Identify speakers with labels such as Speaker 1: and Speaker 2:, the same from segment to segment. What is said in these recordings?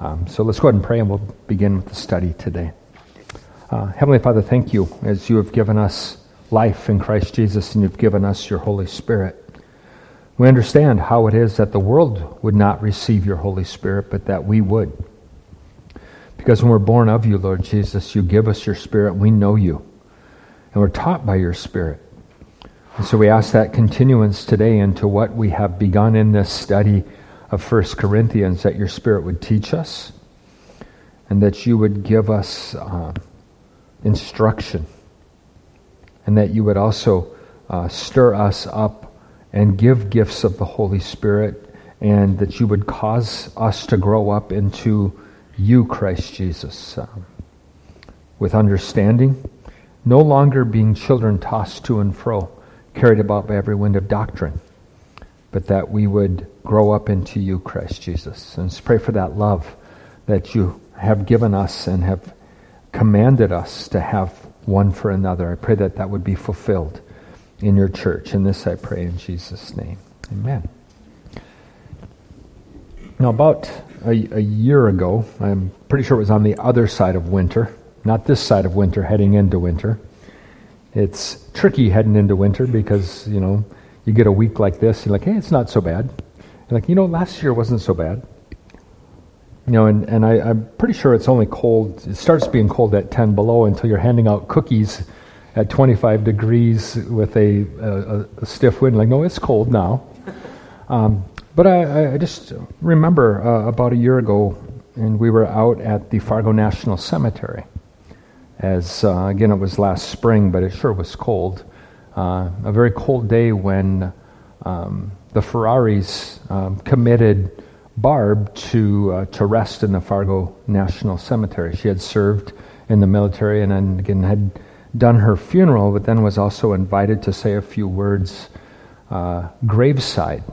Speaker 1: So let's go ahead and pray, and we'll begin with the study today. Heavenly Father, thank you as you have given us life in Christ Jesus and you've given us your Holy Spirit. We understand how it is that the world would not receive your Holy Spirit, but that we would. Because when we're born of you, Lord Jesus, you give us your Spirit, we know you, and we're taught by your Spirit. And so we ask that continuance today into what we have begun in this study of 1 Corinthians, that your Spirit would teach us, and that you would give us instruction, and that you would also stir us up and give gifts of the Holy Spirit, and that you would cause us to grow up into you, Christ Jesus, with understanding, no longer being children tossed to and fro, carried about by every wind of doctrine, but that we would grow up into you, Christ Jesus. And let's pray for that love that you have given us and have commanded us to have one for another. I pray that that would be fulfilled in your church. And this I pray in Jesus' name. Amen. Now, about a year ago, I'm pretty sure it was on the other side of winter, not this side of winter, heading into winter. It's tricky heading into winter because, you get a week like this, you're like, hey, it's not so bad. You're like, last year wasn't so bad. And I'm pretty sure it's only cold. It starts being cold at 10 below until you're handing out cookies at 25 degrees with a stiff wind. Like, no, it's cold now. But I just remember about a year ago, and we were out at the Fargo National Cemetery. As, again, it was last spring, but it sure was cold. A very cold day when the Ferraris committed Barb to rest in the Fargo National Cemetery. She had served in the military and then again had done her funeral, but then was also invited to say a few words graveside.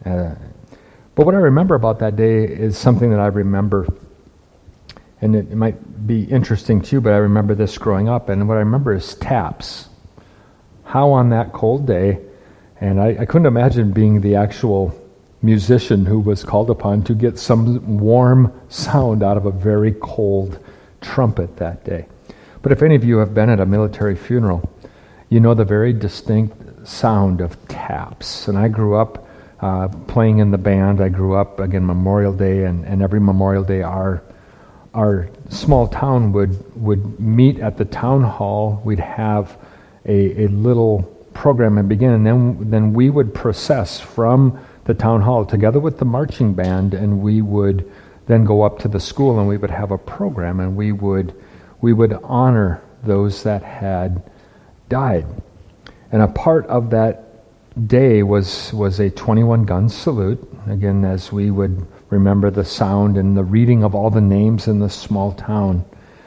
Speaker 1: But what I remember about that day is something that I remember, and it might be interesting to you, but I remember this growing up, and what I remember is taps. How on that cold day, and I couldn't imagine being the actual musician who was called upon to get some warm sound out of a very cold trumpet that day. But if any of you have been at a military funeral, you know the very distinct sound of taps. And I grew up playing in the band. I grew up, again, Memorial Day, and every Memorial Day our small town would meet at the town hall. We'd have a little program and begin, and then we would process from the town hall together with the marching band, and we would then go up to the school and we would have a program, and we would honor those that had died. And a part of that day was a 21-gun salute, again, as we would remember the sound and the reading of all the names in the small town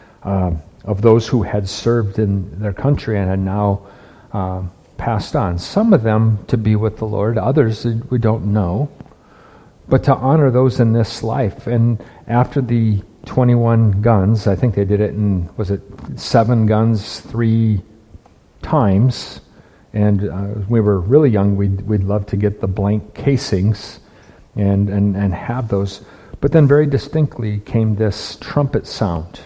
Speaker 1: of those who had served in their country and had now passed on. Some of them to be with the Lord, others we don't know, but to honor those in this life. And after the 21 guns, I think they did it in, 7 guns 3 times, and we were really young, we'd love to get the blank casings and have those. But then very distinctly came this trumpet sound.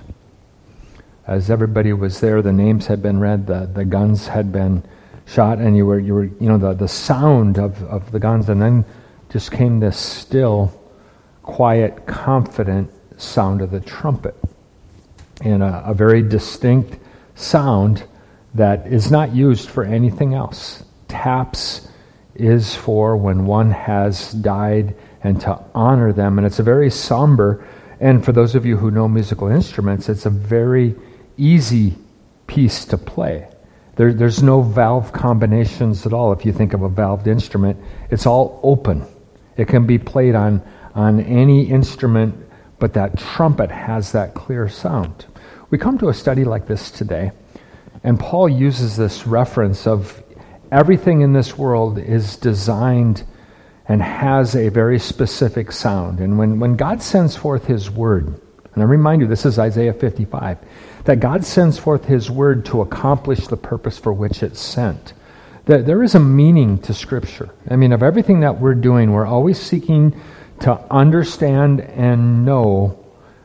Speaker 1: As everybody was there, the names had been read, the guns had been shot, and you were the sound of the guns, and then just came this still, quiet, confident sound of the trumpet, and a very distinct sound that is not used for anything else. Taps is for when one has died and to honor them, and it's a very somber, and for those of you who know musical instruments, it's a very easy piece to play. There's no valve combinations at all. If you think of a valved instrument, it's all open. It can be played on any instrument, but that trumpet has that clear sound. We come to a study like this today, and Paul uses this reference of everything in this world is designed and has a very specific sound. And when God sends forth his word, and I remind you, this is Isaiah 55, that God sends forth his word to accomplish the purpose for which it's sent. There is a meaning to Scripture. I mean, of everything that we're doing, we're always seeking to understand and know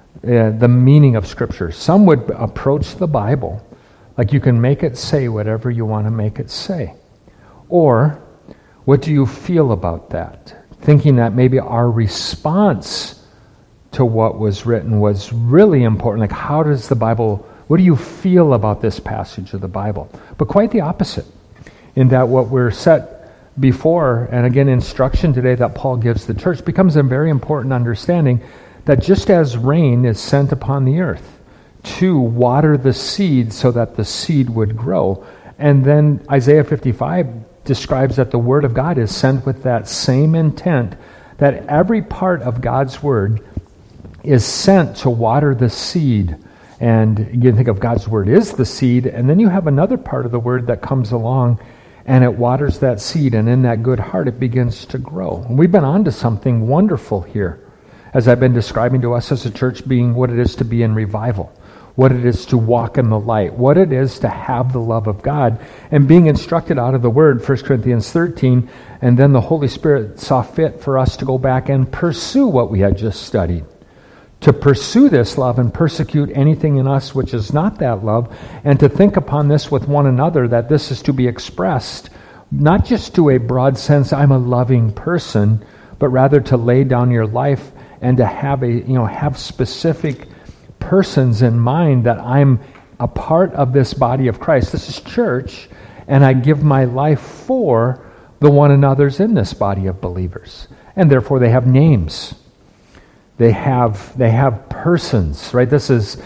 Speaker 1: the meaning of Scripture. Some would approach the Bible like you can make it say whatever you want to make it say. Or, what do you feel about that? Thinking that maybe our response to what was written was really important. Like, how does the Bible, what do you feel about this passage of the Bible? But quite the opposite, in that what we're set before, and again, instruction today that Paul gives the church, becomes a very important understanding that just as rain is sent upon the earth to water the seed so that the seed would grow, and then Isaiah 55 describes that the Word of God is sent with that same intent, that every part of God's Word is sent to water the seed. And you think of God's Word is the seed, and then you have another part of the Word that comes along and it waters that seed, and in that good heart it begins to grow. And we've been on to something wonderful here, as I've been describing to us as a church, being what it is to be in revival, what it is to walk in the light, what it is to have the love of God, and being instructed out of the Word, 1 Corinthians 13, and then the Holy Spirit saw fit for us to go back and pursue what we had just studied, to pursue this love and persecute anything in us which is not that love, and to think upon this with one another, that this is to be expressed, not just to a broad sense, I'm a loving person, but rather to lay down your life and to have specific persons in mind, that I'm a part of this body of Christ. This is church, and I give my life for the one another's in this body of believers. And therefore they have names. They have persons, right? This is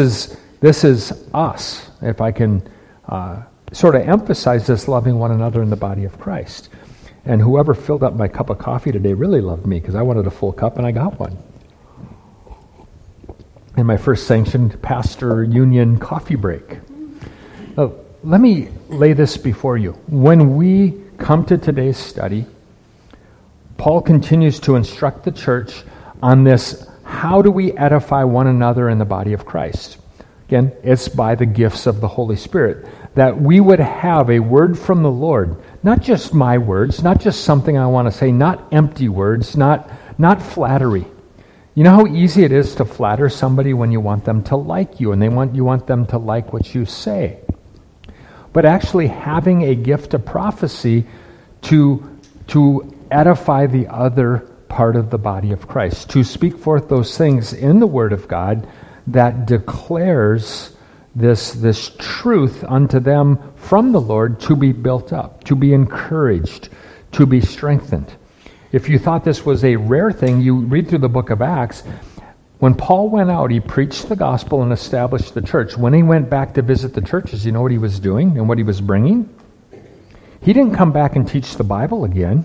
Speaker 1: us. If I can sort of emphasize this, loving one another in the body of Christ. And whoever filled up my cup of coffee today really loved me, because I wanted a full cup and I got one. In my first sanctioned pastor union coffee break. Let me lay this before you. When we come to today's study, Paul continues to instruct the church on this, how do we edify one another in the body of Christ? Again, it's by the gifts of the Holy Spirit, that we would have a word from the Lord, not just my words, not just something I want to say, not empty words, not flattery. You know how easy it is to flatter somebody when you want them to like you, and you want them to like what you say. But actually having a gift of prophecy to edify the other part of the body of Christ, to speak forth those things in the Word of God that declares this truth unto them from the Lord, to be built up, to be encouraged, to be strengthened. If you thought this was a rare thing, you read through the book of Acts. When Paul went out, he preached the gospel and established the church. When he went back to visit the churches, you know what he was doing and what he was bringing? He didn't come back and teach the Bible again.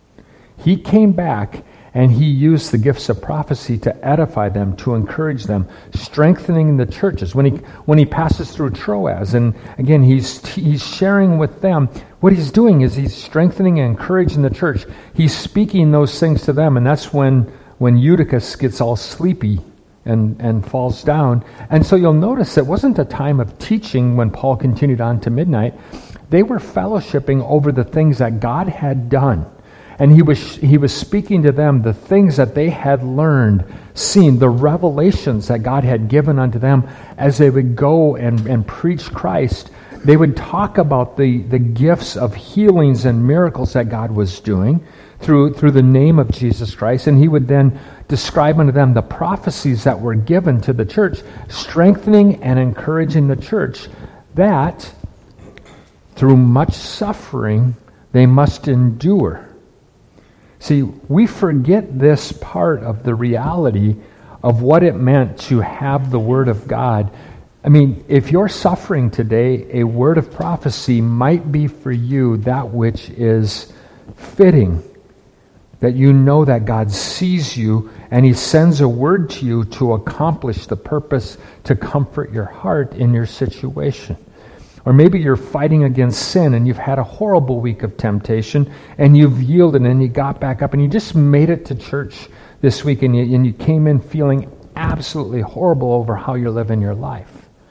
Speaker 1: He came back and he used the gifts of prophecy to edify them, to encourage them, strengthening the churches. When he passes through Troas, and again, he's sharing with them, what he's doing is he's strengthening and encouraging the church. He's speaking those things to them, and that's when Eutychus gets all sleepy and falls down. And so you'll notice it wasn't a time of teaching when Paul continued on to midnight. They were fellowshipping over the things that God had done. And he was speaking to them the things that they had learned, seen, the revelations that God had given unto them as they would go and preach Christ. They would talk about the gifts of healings and miracles that God was doing through the name of Jesus Christ. And he would then describe unto them the prophecies that were given to the church, strengthening and encouraging the church that through much suffering they must endure. See, we forget this part of the reality of what it meant to have the Word of God. I mean, if you're suffering today, a word of prophecy might be for you that which is fitting, that you know that God sees you and he sends a word to you to accomplish the purpose, to comfort your heart in your situation. Or maybe you're fighting against sin and you've had a horrible week of temptation and you've yielded and you got back up and you just made it to church this week and you came in feeling absolutely horrible over how you're living your life.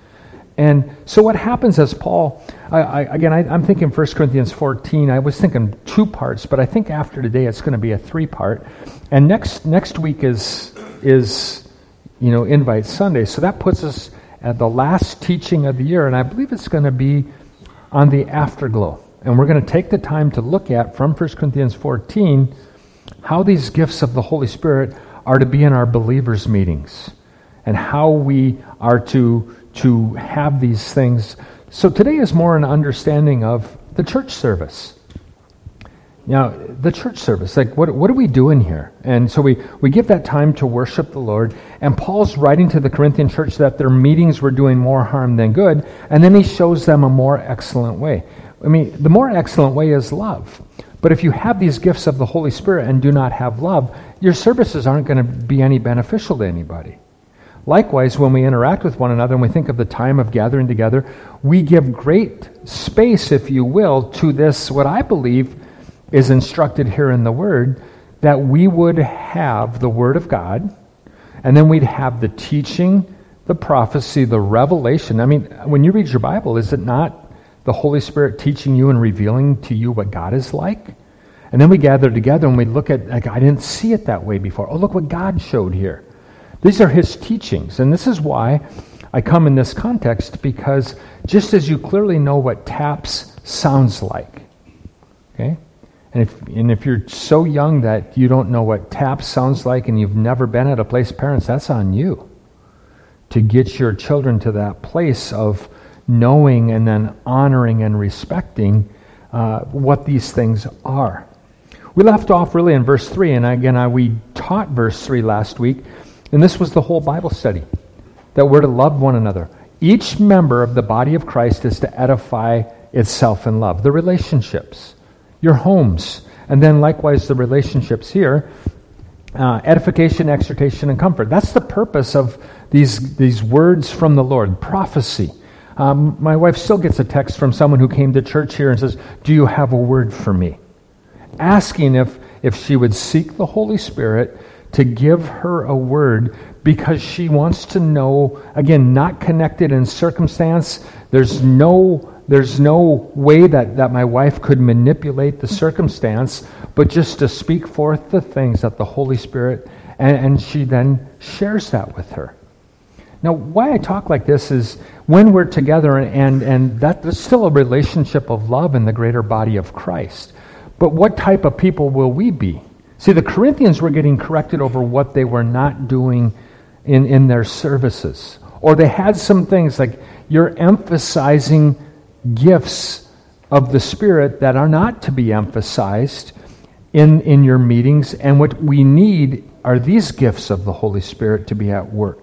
Speaker 1: And so what happens as Paul, I'm thinking 1 Corinthians 14, I was thinking 2 parts, but I think after today it's going to be a 3-part. And next week is Invite Sunday. So that puts us at the last teaching of the year, and I believe it's going to be on the afterglow. And we're going to take the time to look at, from 1 Corinthians 14, how these gifts of the Holy Spirit are to be in our believers' meetings, and how we are to have these things. So today is more an understanding of the church service. Now, the church service, like what are we doing here? And so we give that time to worship the Lord, and Paul's writing to the Corinthian church that their meetings were doing more harm than good, and then he shows them a more excellent way. I mean, the more excellent way is love. But if you have these gifts of the Holy Spirit and do not have love, your services aren't going to be any beneficial to anybody. Likewise, when we interact with one another and we think of the time of gathering together, we give great space, if you will, to this, what I believe is instructed here in the Word, that we would have the Word of God, and then we'd have the teaching, the prophecy, the revelation. I mean, when you read your Bible, is it not the Holy Spirit teaching you and revealing to you what God is like? And then we gather together and we look at, like, I didn't see it that way before. Oh, look what God showed here. These are His teachings. And this is why I come in this context, because just as you clearly know what TAPS sounds like, okay? And if you're so young that you don't know what TAPS sounds like and you've never been at a place, parents, that's on you. To get your children to that place of knowing and then honoring and respecting what these things are. We left off really in verse 3, and again, we taught verse 3 last week, and this was the whole Bible study, that we're to love one another. Each member of the body of Christ is to edify itself in love. The relationships, your homes, and then likewise the relationships here, edification, exhortation, and comfort. That's the purpose of these words from the Lord, prophecy. My wife still gets a text from someone who came to church here and says, "Do you have a word for me?" Asking if she would seek the Holy Spirit to give her a word, because she wants to know, again, not connected in circumstance. There's no way that my wife could manipulate the circumstance, but just to speak forth the things that the Holy Spirit, and she then shares that with her. Now, why I talk like this is when we're together, and that's still a relationship of love in the greater body of Christ. But what type of people will we be? See, the Corinthians were getting corrected over what they were not doing in their services. Or they had some things like, you're emphasizing gifts of the Spirit that are not to be emphasized in your meetings, and what we need are these gifts of the Holy Spirit to be at work.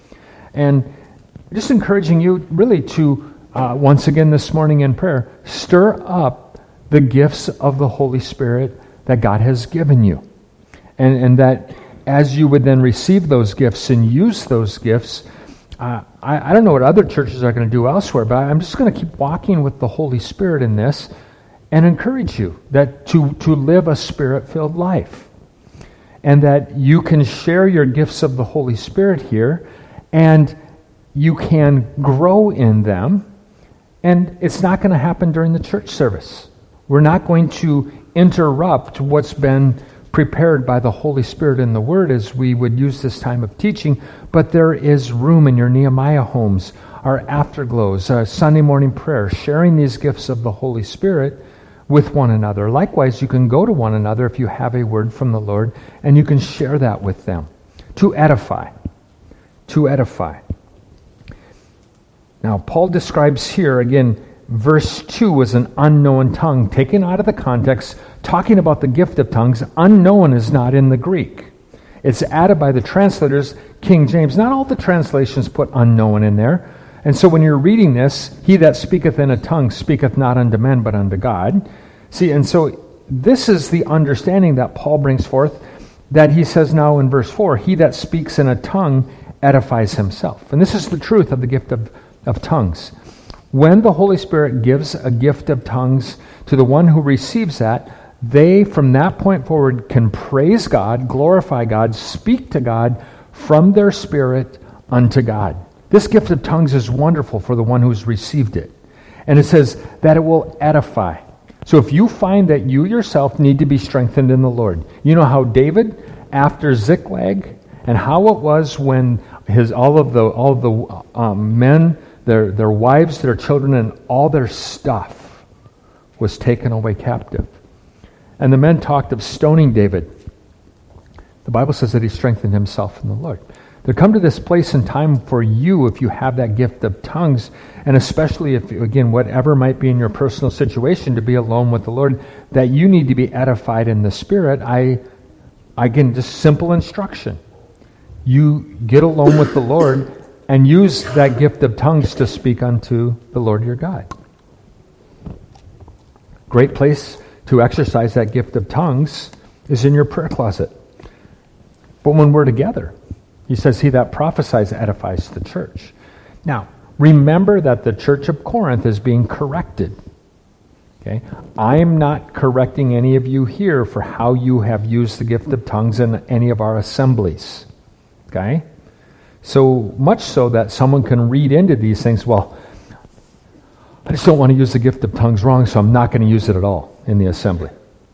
Speaker 1: And just encouraging you really to, once again this morning in prayer, stir up the gifts of the Holy Spirit that God has given you. And that as you would then receive those gifts and use those gifts, I don't know what other churches are going to do elsewhere, but I'm just going to keep walking with the Holy Spirit in this and encourage you that to live a Spirit-filled life. And that you can share your gifts of the Holy Spirit here, and you can grow in them, and it's not going to happen during the church service. We're not going to interrupt what's been prepared by the Holy Spirit in the Word as we would use this time of teaching, but there is room in your Nehemiah homes, our afterglows, Sunday morning prayer, sharing these gifts of the Holy Spirit with one another. Likewise, you can go to one another if you have a word from the Lord, and you can share that with them to edify. To edify. Now, Paul describes here, again, verse 2 was an unknown tongue, taken out of the context, talking about the gift of tongues. Unknown is not in the Greek. It's added by the translators, King James. Not all the translations put unknown in there. And so when you're reading this, he that speaketh in a tongue speaketh not unto men, but unto God. See, and so this is the understanding that Paul brings forth, that he says now in verse 4, he that speaks in a tongue edifies himself. And this is the truth of the gift of tongues. When the Holy Spirit gives a gift of tongues to the one who receives that, they, from that point forward, can praise God, glorify God, speak to God from their spirit unto God. This gift of tongues is wonderful for the one who's received it. And it says that it will edify. So if you find that you yourself need to be strengthened in the Lord, you know how David, after Ziklag, and how it was when all of the men, their wives, their children, and all their stuff was taken away captive. And the men talked of stoning David. The Bible says that he strengthened himself in the Lord. There come to this place in time for you, if you have that gift of tongues, and especially if, again, whatever might be in your personal situation, to be alone with the Lord, that you need to be edified in the Spirit. Again, just simple instruction. You get alone with the Lord and use that gift of tongues to speak unto the Lord your God. Great place to exercise that gift of tongues is in your prayer closet. But when we're together, he says, he that prophesies edifies the church. Now, remember that the church of Corinth is being corrected. Okay? I'm not correcting any of you here for how you have used the gift of tongues in any of our assemblies. Okay? So much so that someone can read into these things, well, I just don't want to use the gift of tongues wrong, so I'm not going to use it at all in the assembly.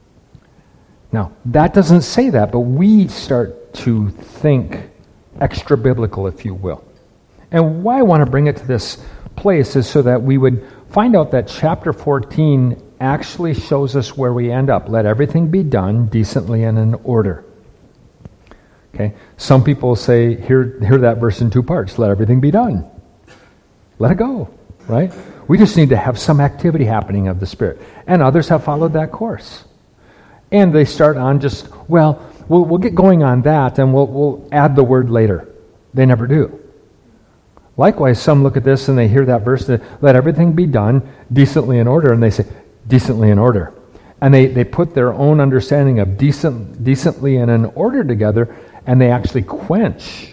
Speaker 1: Now, that doesn't say that, but we start to think extra biblical, if you will. And why I want to bring it to this place is so that we would find out that chapter 14 actually shows us where we end up. Let everything be done decently and in order. Okay? Some people say, hear that verse in two parts. Let everything be done. Let it go, right? We just need to have some activity happening of the Spirit. And others have followed that course. And they start on just, well, we'll get going on that, and we'll add the word later. They never do. Likewise, some look at this and they hear that verse, let everything be done decently in order, and they say, decently in order. And they put their own understanding of decently and in order together, and they actually quench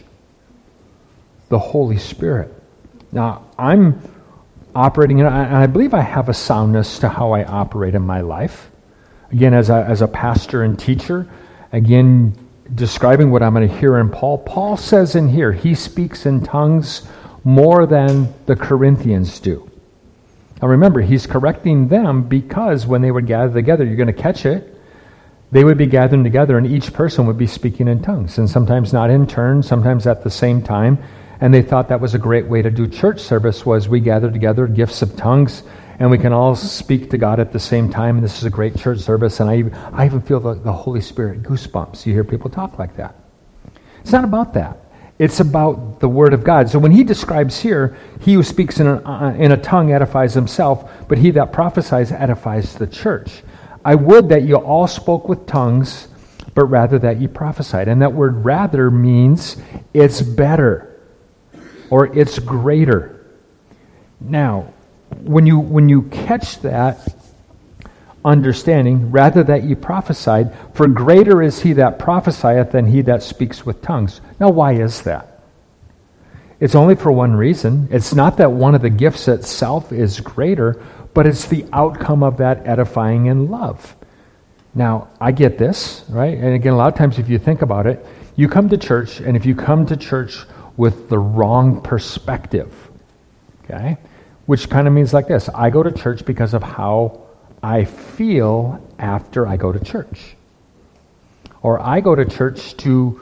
Speaker 1: the Holy Spirit. Now, I'm operating, and I believe I have a soundness to how I operate in my life. Again, as a pastor and teacher, again, describing what I'm going to hear in Paul. Paul says in here, he speaks in tongues more than the Corinthians do. Now remember, he's correcting them because when they would gather together, you're going to catch it, they would be gathering together and each person would be speaking in tongues. And sometimes not in turn, sometimes at the same time. And they thought that was a great way to do church service, was we gather together, gifts of tongues, and we can all speak to God at the same time, and this is a great church service, and I even feel the Holy Spirit goosebumps. You hear people talk like that. It's not about that. It's about the Word of God. So when he describes here, he who speaks in a tongue edifies himself, but he that prophesies edifies the church. I would that you all spoke with tongues, but rather that you prophesied. And that word rather means it's better, or it's greater. Now, when you catch that understanding, rather that ye prophesied, for greater is he that prophesieth than he that speaks with tongues. Now, why is that? It's only for one reason. It's not that one of the gifts itself is greater, but it's the outcome of that edifying in love. Now, I get this, right? And again, a lot of times if you think about it, you come to church, and if you come to church with the wrong perspective, okay, which kind of means like this: I go to church because of how I feel after I go to church. Or I go to church to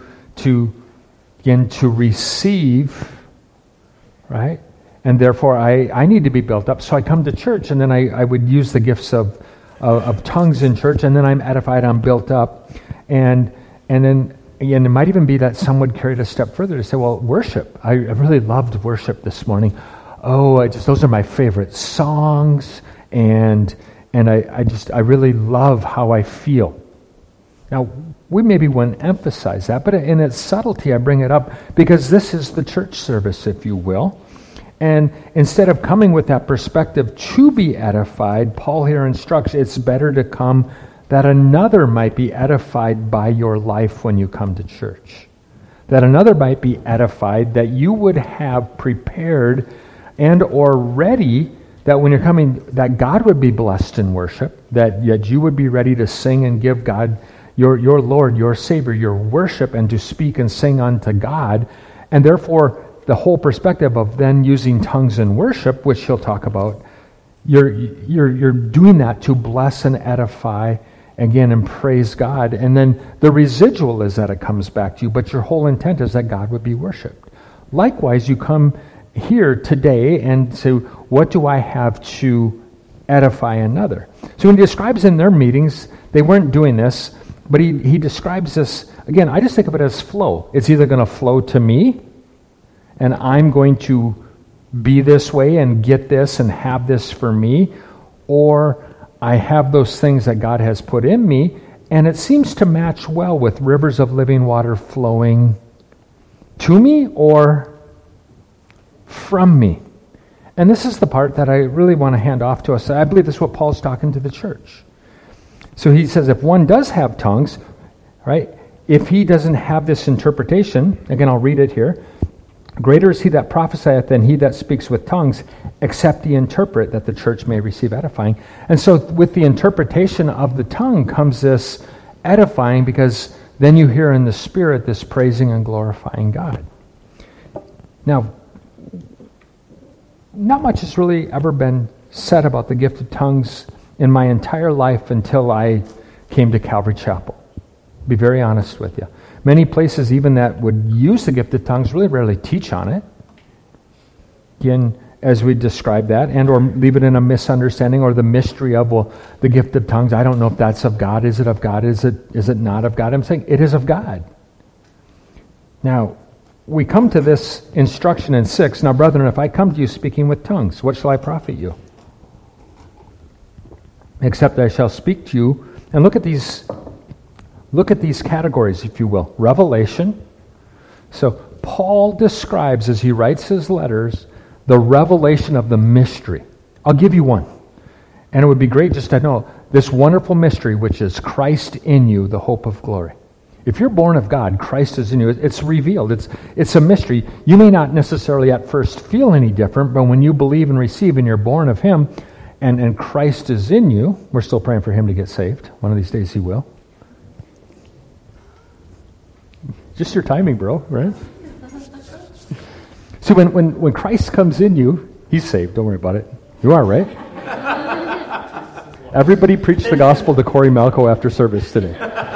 Speaker 1: receive, right? And therefore I need to be built up. So I come to church, and then I would use the gifts of tongues in church, and then I'm edified, I'm built up. And then again, it might even be that some would carry it a step further to say, well, worship. I really loved worship this morning. Oh, those are my favorite songs, and I really love how I feel. Now, we maybe wouldn't emphasize that, but in its subtlety, I bring it up because this is the church service, if you will. And instead of coming with that perspective to be edified, Paul here instructs it's better to come that another might be edified by your life when you come to church. That another might be edified, that you would have prepared and or ready, that when you're coming, that God would be blessed in worship, that you would be ready to sing and give God, your Lord, your Savior, your worship, and to speak and sing unto God. And therefore, the whole perspective of then using tongues in worship, which he'll talk about, you're doing that to bless and edify again and praise God. And then the residual is that it comes back to you, but your whole intent is that God would be worshipped. Likewise, you come here today and say, what do I have to edify another? So when he describes in their meetings, they weren't doing this, but he describes this, again, I just think of it as flow. It's either going to flow to me, and I'm going to be this way and get this and have this for me, or I have those things that God has put in me, and it seems to match well with rivers of living water flowing to me or from me. And this is the part that I really want to hand off to us. I believe this is what Paul's talking to the church. So he says if one does have tongues, right, if he doesn't have this interpretation, again, I'll read it here, greater is he that prophesieth than he that speaks with tongues, except he interpret, that the church may receive edifying. And so with the interpretation of the tongue comes this edifying, because then you hear in the Spirit this praising and glorifying God. Now, not much has really ever been said about the gift of tongues in my entire life until I came to Calvary Chapel. Be very honest with you. Many places even that would use the gift of tongues really rarely teach on it. Again, as we describe that, and or leave it in a misunderstanding or the mystery of, well, the gift of tongues, I don't know if that's of God. Is it of God? Is it not of God? I'm saying it is of God. Now, we come to this instruction in 6. Now, brethren, if I come to you speaking with tongues, what shall I profit you? Except I shall speak to you. And look at these categories, if you will. Revelation. So Paul describes, as he writes his letters, the revelation of the mystery. I'll give you one. And it would be great just to know this wonderful mystery, which is Christ in you, the hope of glory. If you're born of God, Christ is in you. It's revealed. It's a mystery. You may not necessarily at first feel any different, but when you believe and receive and you're born of him, and Christ is in you, we're still praying for him to get saved. One of these days he will. Just your timing, bro, right? See, when Christ comes in you, he's saved. Don't worry about it. You are, right? Everybody preach the gospel to Corey Malco after service today.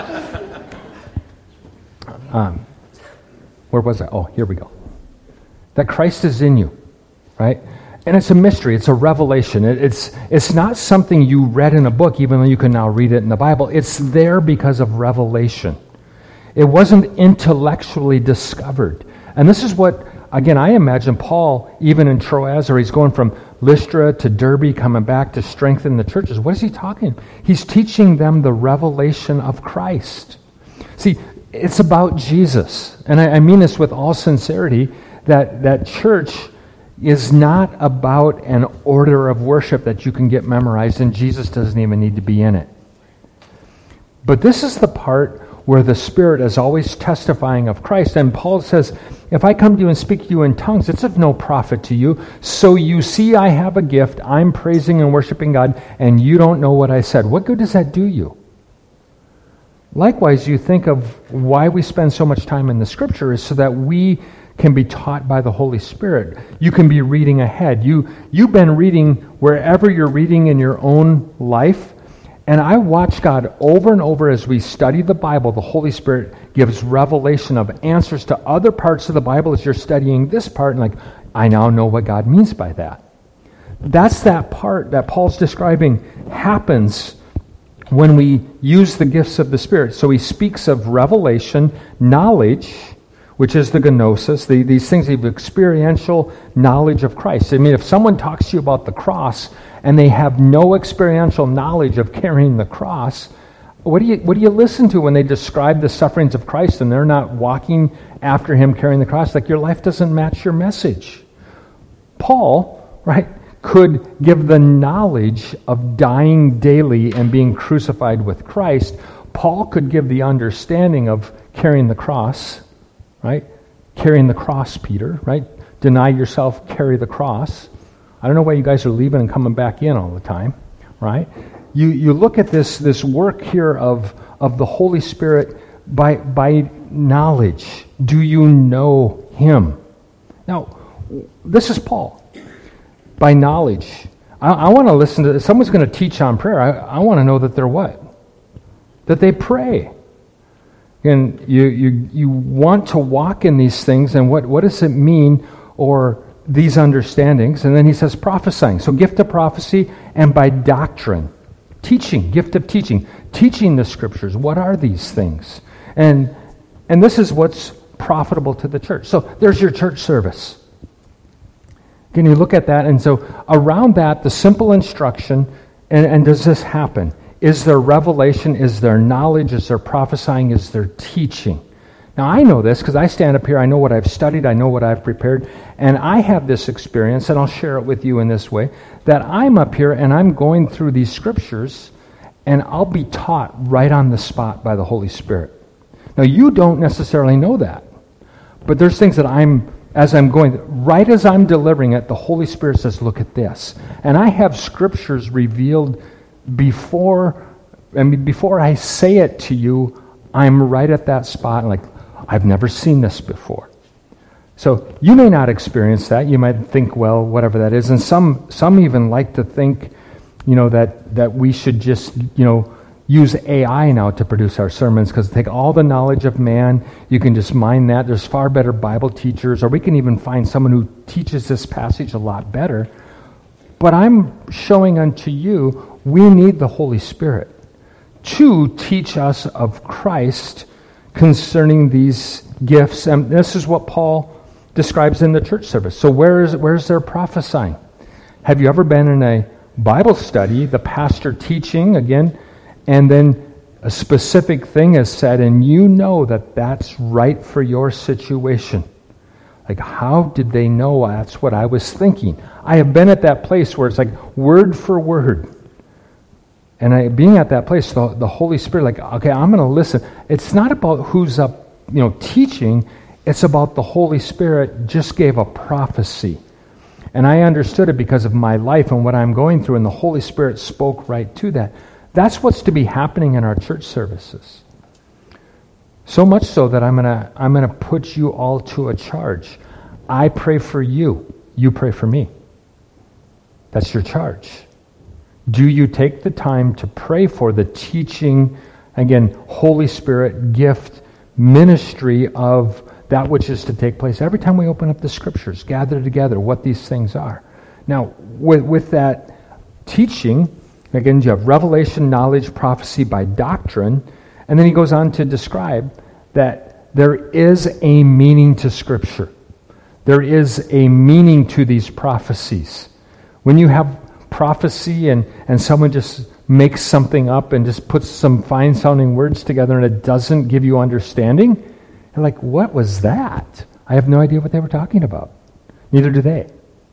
Speaker 1: Where was I? Oh, here we go. That Christ is in you, right? And it's a mystery. It's a revelation. It's not something you read in a book, even though you can now read it in the Bible. It's there because of revelation. It wasn't intellectually discovered. And this is what, again, I imagine Paul, even in Troas, or he's going from Lystra to Derbe, coming back to strengthen the churches. What is he talking? He's teaching them the revelation of Christ. See, it's about Jesus. And I mean this with all sincerity, that church is not about an order of worship that you can get memorized, and Jesus doesn't even need to be in it. But this is the part where the Spirit is always testifying of Christ. And Paul says, if I come to you and speak to you in tongues, it's of no profit to you. So you see I have a gift, I'm praising and worshiping God, and you don't know what I said. What good does that do you? Likewise, you think of why we spend so much time in the Scripture is so that we can be taught by the Holy Spirit. You can be reading ahead. You've been reading wherever you're reading in your own life. And I watch God over and over as we study the Bible. The Holy Spirit gives revelation of answers to other parts of the Bible as you're studying this part. And like, I now know what God means by that. That's that part that Paul's describing happens when we use the gifts of the Spirit. So he speaks of revelation, knowledge, which is the gnosis, these things of experiential knowledge of Christ. I mean, if someone talks to you about the cross and they have no experiential knowledge of carrying the cross, what do you listen to when they describe the sufferings of Christ and they're not walking after him carrying the cross? Like, your life doesn't match your message. Paul, right, could give the knowledge of dying daily and being crucified with Christ. Paul could give the understanding of carrying the cross, right? Carrying the cross, Peter, right? Deny yourself, carry the cross. I don't know why you guys are leaving and coming back in all the time, right? You look at this work here of the Holy Spirit by knowledge. Do you know him? Now, this is Paul. By knowledge. I want to listen to, if someone's going to teach on prayer, I want to know that they're what? That they pray. And you want to walk in these things, and what does it mean, or these understandings? And then he says prophesying. So gift of prophecy, and by doctrine. Teaching, gift of teaching. Teaching the Scriptures. What are these things? And this is what's profitable to the church. So there's your church service. Can you look at that? And so around that, the simple instruction, and does this happen? Is there revelation? Is there knowledge? Is there prophesying? Is there teaching? Now, I know this because I stand up here. I know what I've studied. I know what I've prepared. And I have this experience, and I'll share it with you in this way, that I'm up here and I'm going through these Scriptures, and I'll be taught right on the spot by the Holy Spirit. Now, you don't necessarily know that. But there's things that as I'm delivering it, the Holy Spirit says, look at this. And I have Scriptures revealed before I say it to you, I'm right at that spot, and like, I've never seen this before. So you may not experience that. You might think, well, whatever that is. And some even like to think, that we should just, use AI now to produce our sermons, because take all the knowledge of man, you can just mine that. There's far better Bible teachers, or we can even find someone who teaches this passage a lot better. But I'm showing unto you, we need the Holy Spirit to teach us of Christ concerning these gifts. And this is what Paul describes in the church service. So where's their prophesying? Have you ever been in a Bible study, the pastor teaching again, and then a specific thing is said, and you know that that's right for your situation? Like, how did they know that's what I was thinking? I have been at that place where it's like word for word. And being at that place, the Holy Spirit, like, okay, I'm going to listen. It's not about who's up, teaching. It's about the Holy Spirit just gave a prophecy. And I understood it because of my life and what I'm going through, and the Holy Spirit spoke right to that. That's what's to be happening in our church services. So much so that I'm gonna put you all to a charge. I pray for you. You pray for me. That's your charge. Do you take the time to pray for the teaching, again, Holy Spirit gift, ministry of that which is to take place every time we open up the Scriptures, gather together what these things are? Now, with that teaching, again, you have revelation, knowledge, prophecy by doctrine, and then he goes on to describe that there is a meaning to Scripture. There is a meaning to these prophecies. When you have prophecy and someone just makes something up and just puts some fine-sounding words together and it doesn't give you understanding, you're like, what was that? I have no idea what they were talking about. Neither do they.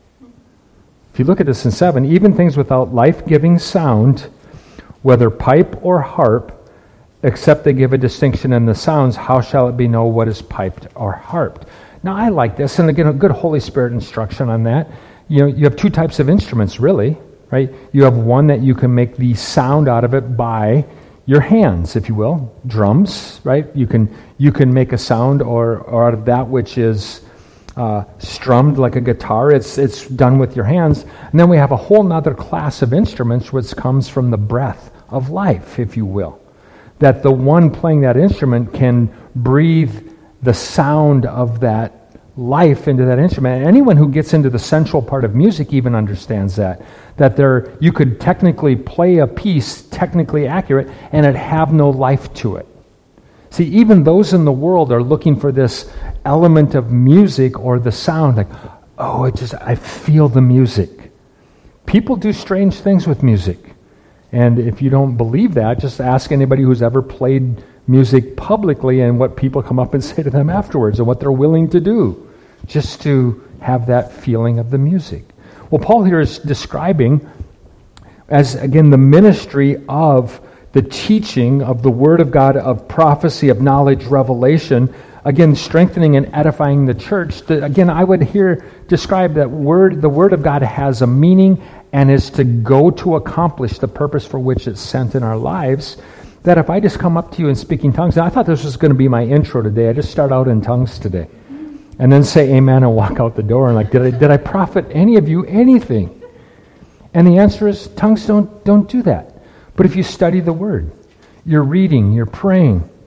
Speaker 1: If you look at this in 7, even things without life-giving sound, whether pipe or harp, except they give a distinction in the sounds, how shall it be known what is piped or harped? Now, I like this, and again, a good Holy Spirit instruction on that. You have two types of instruments, really, right? You have one that you can make the sound out of it by your hands, if you will, drums, right? You can make a sound or out of that which is strummed like a guitar. It's done with your hands. And then we have a whole nother class of instruments which comes from the breath of life, if you will. That the one playing that instrument can breathe the sound of that life into that instrument. And anyone who gets into the central part of music even understands that you could technically play a piece technically accurate and it have no life to it. See, even those in the world are looking for this element of music or the sound, like, oh, I feel the music. People do strange things with music. And if you don't believe that, just ask anybody who's ever played music publicly and what people come up and say to them afterwards and what they're willing to do just to have that feeling of the music. Well, Paul here is describing as, again, the ministry of the teaching of the Word of God, of prophecy, of knowledge, revelation, again, strengthening and edifying the church. Again, I would here describe that the Word of God has a meaning and is to go to accomplish the purpose for which it's sent in our lives. That if I just come up to you and speak in tongues, and I thought this was going to be my intro today. I just start out in tongues today. And then say amen and walk out the door and like, did I profit any of you anything? And the answer is, tongues don't do that. But if you study the Word, you're reading, you're praying,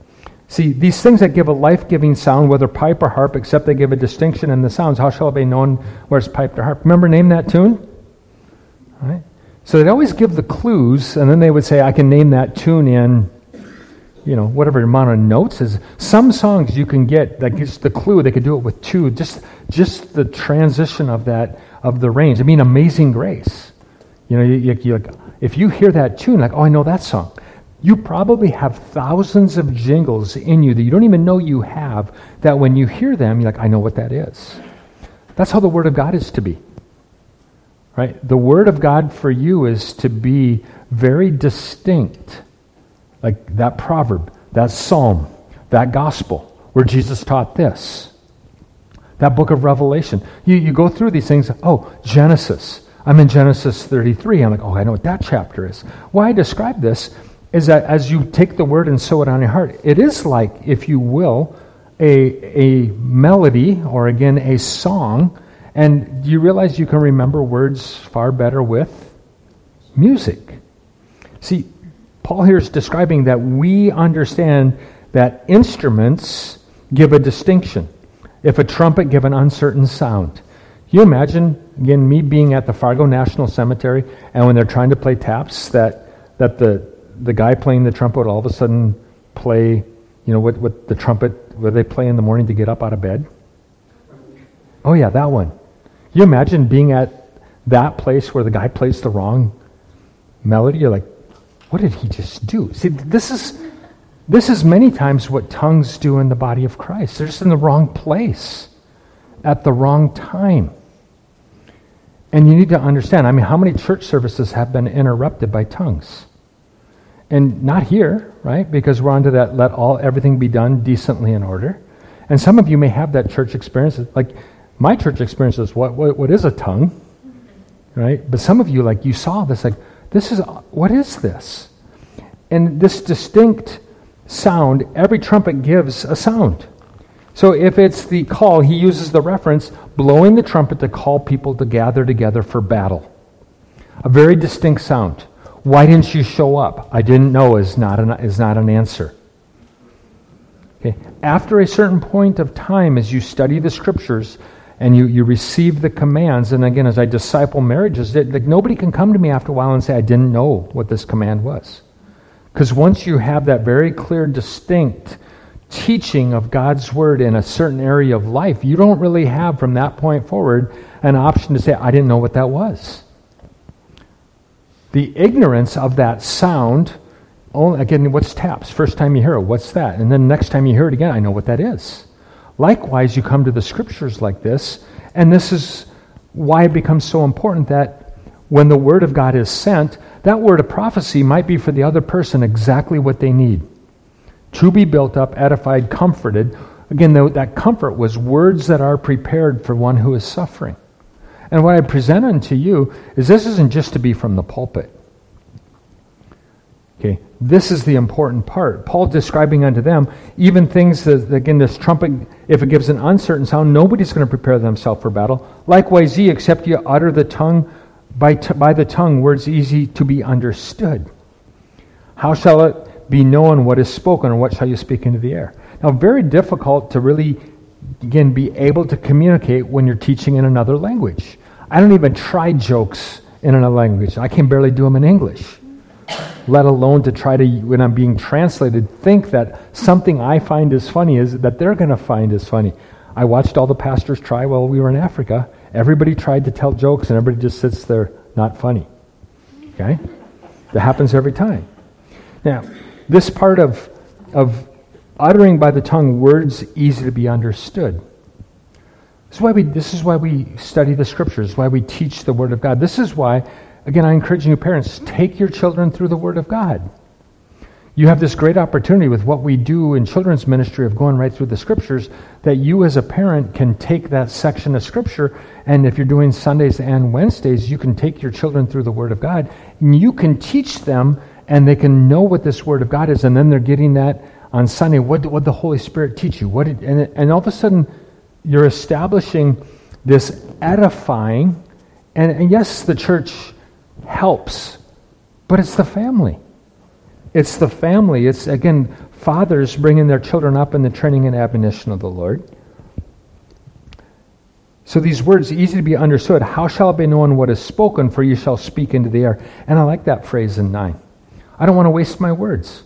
Speaker 1: See, these things that give a life-giving sound, whether pipe or harp, except they give a distinction in the sounds, how shall it be known where it's piped or harp? Remember, name that tune? All right? So they'd always give the clues, and then they would say, I can name that tune in, whatever amount of notes is. Some songs you can get, that gives the clue, they could do it with two, just the transition of the range. I mean, Amazing Grace. If you hear that tune, like, oh, I know that song. You probably have thousands of jingles in you that you don't even know you have, that when you hear them, you're like, I know what that is. That's how the Word of God is to be. Right? The Word of God for you is to be very distinct. Like that proverb, that psalm, that gospel, where Jesus taught this. That book of Revelation. You go through these things, oh, Genesis. I'm in Genesis 33. I'm like, oh, I know what that chapter is. Why I describe this is that as you take the Word and sow it on your heart, it is like, if you will, a melody, or again, a song, and you realize you can remember words far better with music. See, Paul here is describing that we understand that instruments give a distinction. If a trumpet give an uncertain sound. You imagine, again, me being at the Fargo National Cemetery, and when they're trying to play taps, that the guy playing the trumpet would all of a sudden play, what the trumpet, what they play in the morning to get up out of bed? Oh yeah, that one. You imagine being at that place where the guy plays the wrong melody? You're like, what did he just do? See, this is many times what tongues do in the body of Christ. They're just in the wrong place at the wrong time. And you need to understand, how many church services have been interrupted by tongues? And not here, right? Because we're on to that, let everything be done decently in order. And some of you may have that church experience. Like, my church experience is, what is a tongue? Right? But some of you, you saw this, what is this? And this distinct sound, every trumpet gives a sound. So if it's the call, he uses the reference, blowing the trumpet to call people to gather together for battle. A very distinct sound. Why didn't you show up? I didn't know is not an answer. Okay. After a certain point of time, as you study the scriptures and you receive the commands, and again, as I disciple marriages, nobody can come to me after a while and say, I didn't know what this command was. Because once you have that very clear, distinct teaching of God's Word in a certain area of life, you don't really have from that point forward an option to say, I didn't know what that was. The ignorance of that sound, again, what's taps? First time you hear it, what's that? And then next time you hear it again, I know what that is. Likewise, you come to the scriptures like this, and this is why it becomes so important that when the Word of God is sent, that word of prophecy might be for the other person exactly what they need. To be built up, edified, comforted. Again, that comfort was words that are prepared for one who is suffering. And what I present unto you is this isn't just to be from the pulpit. Okay, this is the important part. Paul describing unto them, even things that, again, this trumpet, if it gives an uncertain sound, nobody's going to prepare themselves for battle. Likewise ye, except you utter the tongue, by the tongue, words easy to be understood. How shall it be known what is spoken, or what shall you speak into the air? Now, very difficult to really, again, be able to communicate when you're teaching in another language. I don't even try jokes in another language. I can barely do them in English, let alone to try to, when I'm being translated, think that something I find is funny is that they're going to find is funny. I watched all the pastors try while we were in Africa. Everybody tried to tell jokes, and everybody just sits there, not funny. Okay? That happens every time. Now, this part of uttering by the tongue words easy to be understood. This is why we study the scriptures, why we teach the Word of God. This is why, again, I encourage you parents, take your children through the Word of God. You have this great opportunity with what we do in children's ministry of going right through the scriptures, that you as a parent can take that section of scripture, and if you're doing Sundays and Wednesdays, you can take your children through the Word of God, and you can teach them, and they can know what this Word of God is, and then they're getting that on Sunday. What did the Holy Spirit teach you? And all of a sudden, you're establishing this edifying, and yes, the church helps, but it's the family. It's the family. It's, again, Fathers bringing their children up in the training and admonition of the Lord. So these words, easy to be understood. How shall it be known what is spoken? For you shall speak into the air. And I like that phrase in 9. I don't want to waste my words.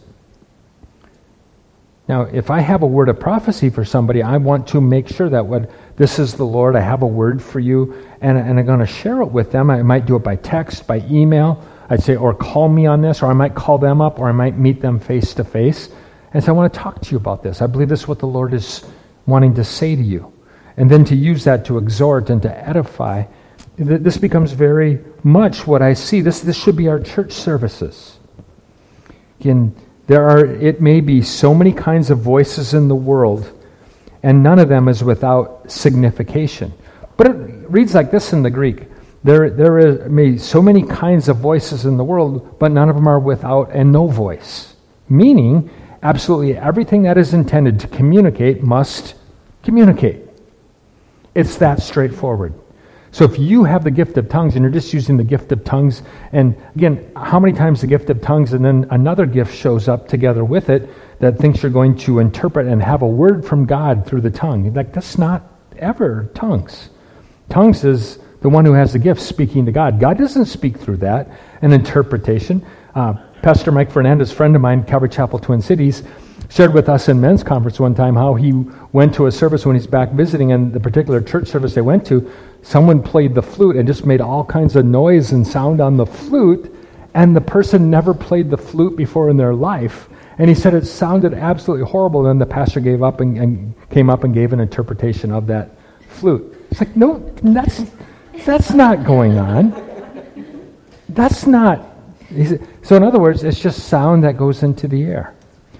Speaker 1: Now, if I have a word of prophecy for somebody, I want to make sure that this is the Lord, I have a word for you, and I'm going to share it with them. I might do it by text, by email. I'd say, or call me on this, or I might call them up, or I might meet them face to face. And so I want to talk to you about this. I believe this is what the Lord is wanting to say to you. And then to use that to exhort and to edify. This becomes very much what I see. This should be our church services. Again, it may be so many kinds of voices in the world, and none of them is without signification. But it reads like this in the Greek. There may be so many kinds of voices in the world, but none of them are without and no voice. Meaning, absolutely everything that is intended to communicate must communicate. It's that straightforward. So if you have the gift of tongues and you're just using the gift of tongues, and again, how many times the gift of tongues and then another gift shows up together with it that thinks you're going to interpret and have a word from God through the tongue? Like, that's not ever tongues. Tongues is the one who has the gift speaking to God. God doesn't speak through that. An interpretation. Pastor Mike Fernandez, friend of mine, Calvary Chapel, Twin Cities, shared with us in men's conference one time how he went to a service when he's back visiting, and the particular church service they went to, someone played the flute and just made all kinds of noise and sound on the flute, and the person never played the flute before in their life. And he said it sounded absolutely horrible, and then the pastor gave up and came up and gave an interpretation of that flute. It's like, no, that's not going on. That's not. So in other words, it's just sound that goes into the air.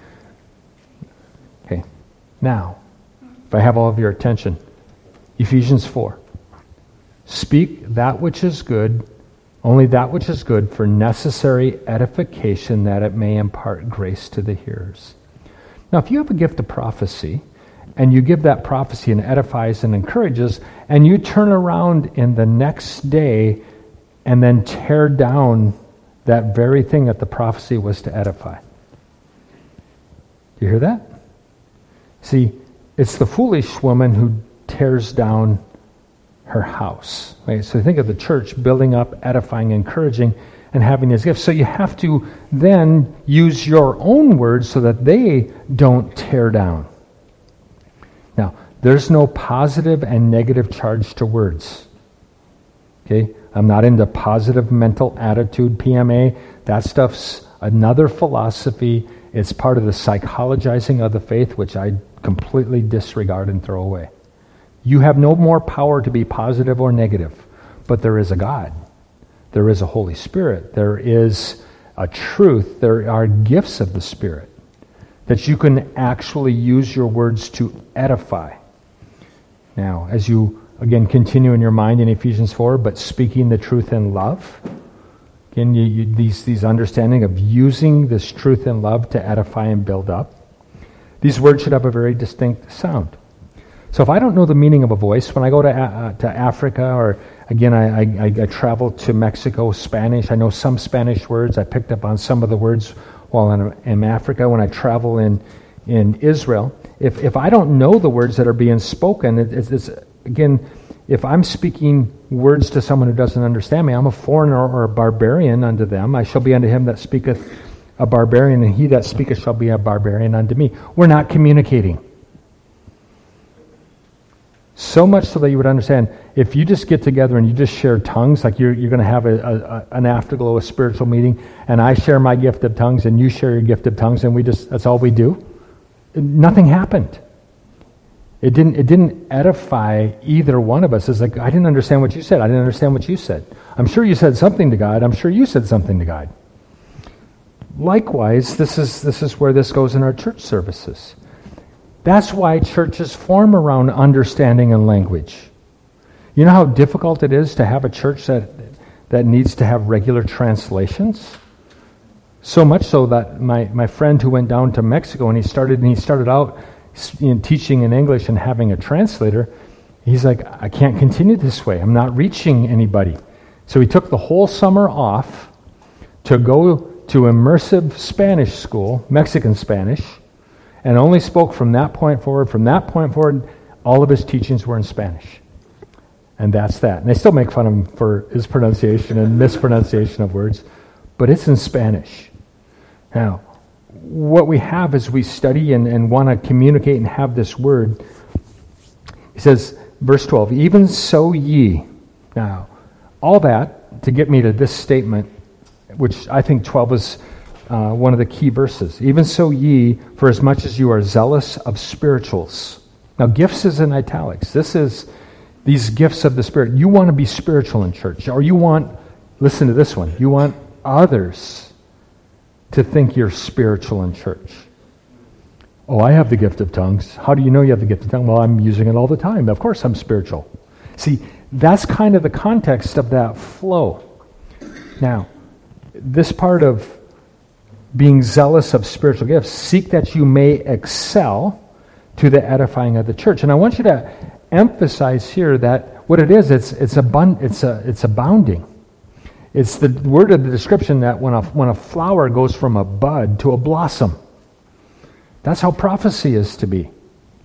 Speaker 1: Okay, now, if I have all of your attention, Ephesians 4. Speak that which is good, only that which is good for necessary edification, that it may impart grace to the hearers. Now, if you have a gift of prophecy, and you give that prophecy and edifies and encourages, and you turn around in the next day and then tear down that very thing that the prophecy was to edify. Do you hear that? See, it's the foolish woman who tears down her house. Right? So think of the church building up, edifying, encouraging, and having these gifts. So you have to then use your own words so that they don't tear down. Now, there's no positive and negative charge to words. Okay? I'm not into positive mental attitude, PMA. That stuff's another philosophy. It's part of the psychologizing of the faith, which I completely disregard and throw away. You have no more power to be positive or negative, but there is a God. There is a Holy Spirit. There is a truth. There are gifts of the Spirit that you can actually use your words to edify. Now, as you again continue in your mind in Ephesians 4, but speaking the truth in love. Again, these understanding of using this truth in love to edify and build up. These words should have a very distinct sound. So if I don't know the meaning of a voice, when I go to Africa, or again, I travel to Mexico, Spanish, I know some Spanish words. I picked up on some of the words while in Africa. When I travel in Israel, if I don't know the words that are being spoken, it's again, if I'm speaking words to someone who doesn't understand me, I'm a foreigner or a barbarian unto them. I shall be unto him that speaketh a barbarian, and he that speaketh shall be a barbarian unto me. We're not communicating. So much so that you would understand, if you just get together and you just share tongues, like you're going to have an afterglow, a spiritual meeting, and I share my gift of tongues and you share your gift of tongues, and that's all we do. Nothing happened. It didn't edify either one of us. It's like, I didn't understand what you said. I didn't understand what you said. I'm sure you said something to God. I'm sure you said something to God. Likewise, this is where this goes in our church services. That's why churches form around understanding and language. You know how difficult it is to have a church that needs to have regular translations? So much so that my friend who went down to Mexico and he started out teaching in English and having a translator, he's like, I can't continue this way. I'm not reaching anybody. So he took the whole summer off to go to immersive Spanish school, Mexican Spanish, and only spoke from that point forward. From that point forward, all of his teachings were in Spanish. And that's that. And they still make fun of him for his pronunciation and mispronunciation of words, but it's in Spanish. Now, what we have as we study and want to communicate and have this word, he says, verse 12, even so ye. Now, all that to get me to this statement, which I think 12 is one of the key verses. Even so ye, for as much as you are zealous of spirituals. Now, gifts is in italics. This is these gifts of the Spirit. You want to be spiritual in church, or you want, listen to this one, you want others to think you're spiritual in church. Oh, I have the gift of tongues. How do you know you have the gift of tongues? Well, I'm using it all the time. Of course I'm spiritual. See, that's kind of the context of that flow. Now, this part of being zealous of spiritual gifts, seek that you may excel to the edifying of the church. And I want you to emphasize here that what it is, it's abounding. It's the word of the description that when a flower goes from a bud to a blossom, that's how prophecy is to be.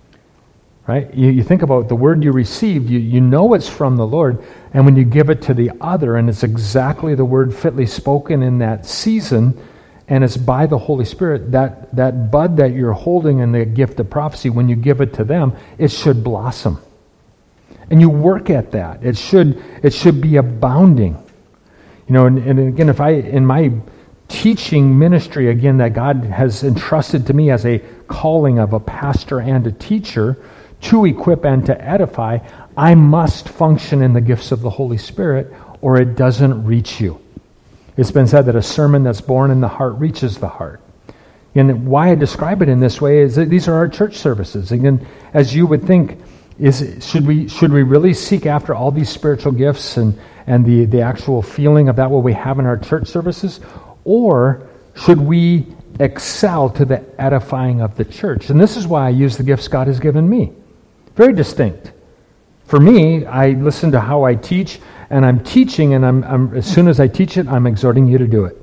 Speaker 1: Right? You think about the word you received, you know it's from the Lord, and when you give it to the other, and it's exactly the word fitly spoken in that season, and it's by the Holy Spirit, that bud that you're holding in the gift of prophecy, when you give it to them, it should blossom. And you work at that. It should be abounding. You know, and again, if in my teaching ministry, again, that God has entrusted to me as a calling of a pastor and a teacher, to equip and to edify, I must function in the gifts of the Holy Spirit, or it doesn't reach you. It's been said that a sermon that's born in the heart reaches the heart. And why I describe it in this way is that these are our church services. Again, as you would think, should we really seek after all these spiritual gifts and the actual feeling of that what we have in our church services? Or should we excel to the edifying of the church? And this is why I use the gifts God has given me. Very distinct. For me, I listen to how I teach, and I'm teaching, and I'm as soon as I teach it, I'm exhorting you to do it.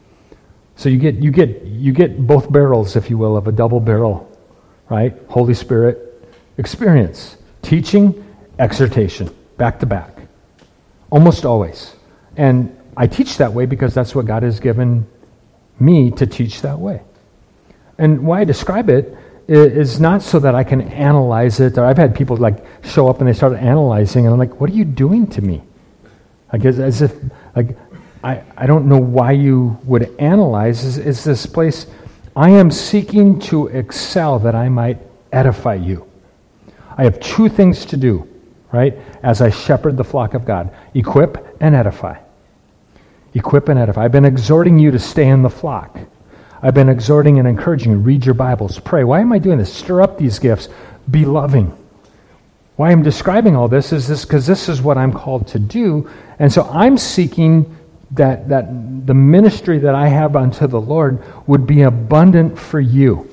Speaker 1: So you get both barrels, if you will, of a double barrel, right? Holy Spirit experience. Teaching, exhortation, back to back. Almost always. And I teach that way because that's what God has given me to teach that way. And why I describe it is not so that I can analyze it, or I've had people like show up and they start analyzing, and I'm like, what are you doing to me? Like as if, like, I don't know why you would analyze. Is this place, I am seeking to excel that I might edify you. I have two things to do, right, as I shepherd the flock of God. Equip and edify. Equip and edify. I've been exhorting you to stay in the flock. I've been exhorting and encouraging you. Read your Bibles. Pray. Why am I doing this? Stir up these gifts. Be loving. Why I'm describing all this is because this is what I'm called to do. And so I'm seeking that the ministry that I have unto the Lord would be abundant for you.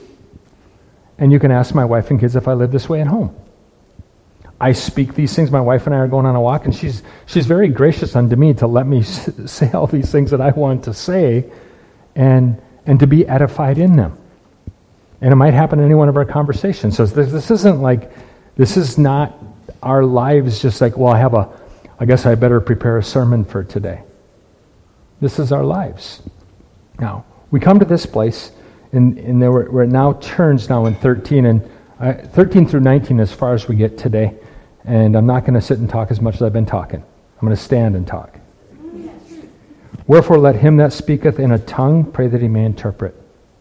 Speaker 1: And you can ask my wife and kids if I live this way at home. I speak these things. My wife and I are going on a walk, and she's very gracious unto me to let me say all these things that I want to say, and to be edified in them. And it might happen in any one of our conversations. So this is not our lives just like, well, I guess I better prepare a sermon for today. This is our lives. Now, we come to this place, and where it now turns now in 13, and 13 through 19 as far as we get today. And I'm not going to sit and talk as much as I've been talking. I'm going to stand and talk. Wherefore let him that speaketh in a tongue pray that he may interpret.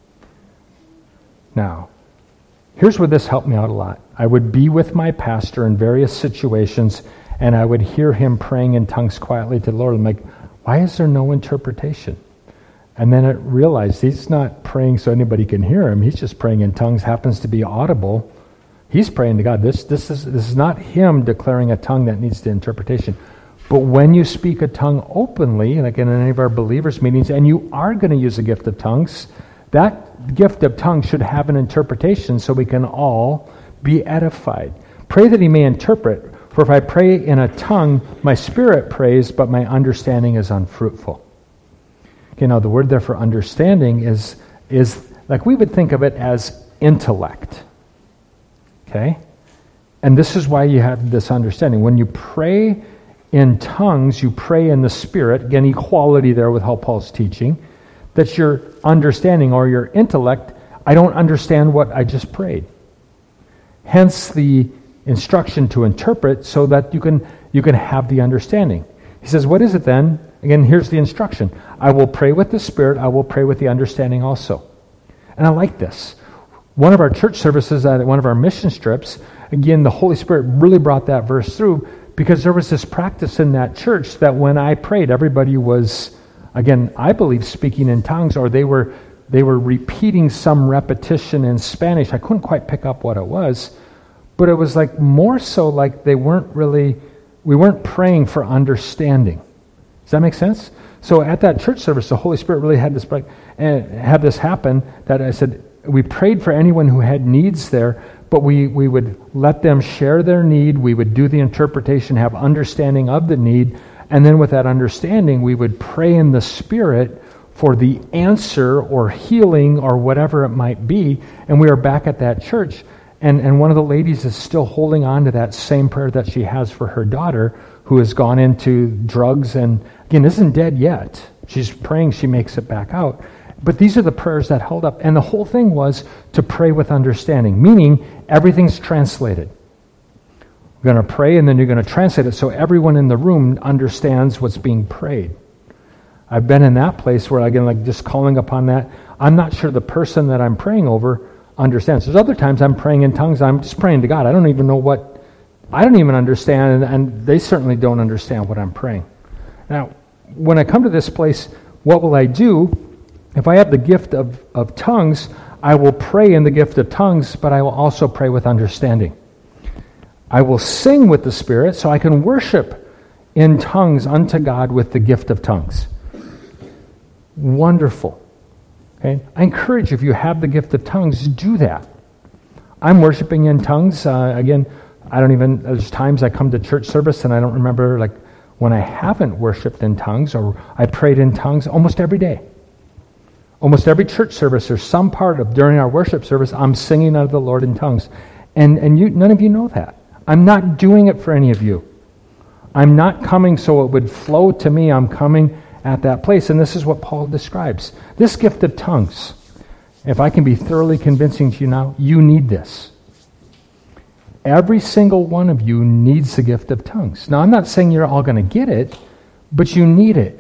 Speaker 1: Now, here's where this helped me out a lot. I would be with my pastor in various situations, and I would hear him praying in tongues quietly to the Lord. I'm like, why is there no interpretation? And then I realized he's not praying so anybody can hear him. He's just praying in tongues, happens to be audible. He's praying to God. This is not him declaring a tongue that needs the interpretation. But when you speak a tongue openly, like in any of our believers' meetings, and you are going to use a gift of tongues, that gift of tongues should have an interpretation so we can all be edified. Pray that he may interpret. For if I pray in a tongue, my spirit prays, but my understanding is unfruitful. Okay, now the word there for understanding is like we would think of it as intellect. Okay? And this is why you have this understanding. When you pray in tongues, you pray in the Spirit. Again, equality there with how Paul's teaching. That's your understanding or your intellect. I don't understand what I just prayed. Hence the instruction to interpret so that you can have the understanding. He says, what is it then? Again, here's the instruction. I will pray with the Spirit. I will pray with the understanding also. And I like this. One of our church services at one of our mission trips, again, the Holy Spirit really brought that verse through because there was this practice in that church that when I prayed, everybody was, again, I believe speaking in tongues, or they were repeating some repetition in Spanish. I couldn't quite pick up what it was, but it was like more so like we weren't praying for understanding. Does that make sense? So at that church service, the Holy Spirit really had this happen that I said, we prayed for anyone who had needs there, but we would let them share their need. We would do the interpretation, have understanding of the need, and then with that understanding, we would pray in the Spirit for the answer or healing or whatever it might be. And we are back at that church, and one of the ladies is still holding on to that same prayer that she has for her daughter who has gone into drugs and, again, isn't dead yet. She's praying she makes it back out. But these are the prayers that held up. And the whole thing was to pray with understanding, meaning everything's translated. You're going to pray and then you're going to translate it so everyone in the room understands what's being prayed. I've been in that place where, again, like just calling upon that, I'm not sure the person that I'm praying over understands. There's other times I'm praying in tongues, I'm just praying to God. I don't even understand, and they certainly don't understand what I'm praying. Now, when I come to this place, what will I do? If I have the gift of tongues, I will pray in the gift of tongues, but I will also pray with understanding. I will sing with the Spirit so I can worship in tongues unto God with the gift of tongues. Wonderful. Okay? I encourage you, if you have the gift of tongues, do that. I'm worshiping in tongues. Again, there's times I come to church service and I don't remember like when I haven't worshiped in tongues or I prayed in tongues almost every day. Almost every church service or some part of during our worship service, I'm singing out of the Lord in tongues. And you, none of you know that. I'm not doing it for any of you. I'm not coming so it would flow to me. I'm coming at that place. And this is what Paul describes. This gift of tongues, if I can be thoroughly convincing to you now, you need this. Every single one of you needs the gift of tongues. Now, I'm not saying you're all going to get it, but you need it.